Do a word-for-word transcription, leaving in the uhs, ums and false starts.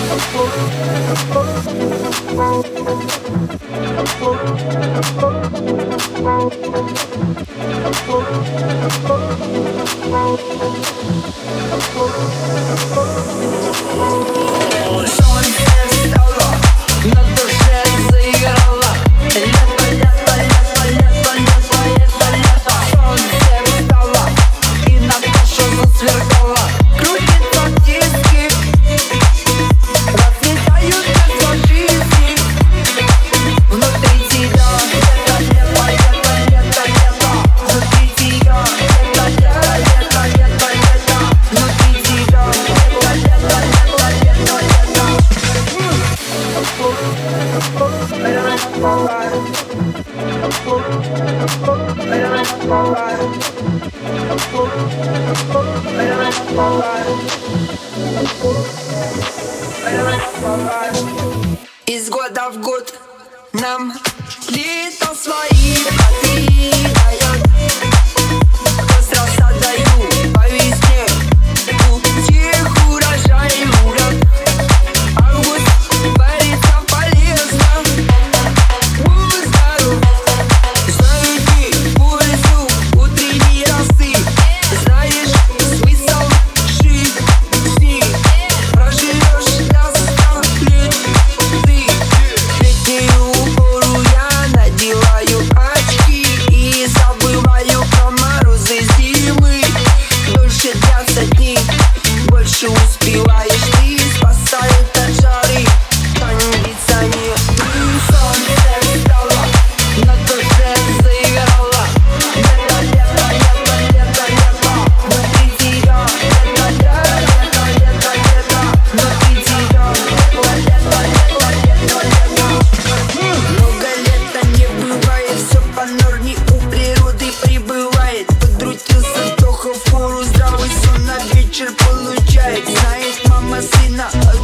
Из года в год нам лето свои плоды дает. Быстро задаю по весне, у тех урожай урод. Август варится полезно, будь здоров. Знаю ты пользу утренней росы, знаешь смысл жизни. Проживешь до ста лет ты. Летнюю пору я надеваю очки и забываю про морозы зимы. Дольше длятся дни, больше успеваешь ты. Спасает от жары кондиционер. Солнце встало, на душе заиграло. Лето, лето, лето, лето, лето, внутри тебя. Лето, лето, лето, лето, внутри тебя. Лето, лето, лето, лето. Много лета не бывает, все по норме у природы прибывает. Подрутился вдоха в пору, здравый сон на вечер получает. Знает мама сына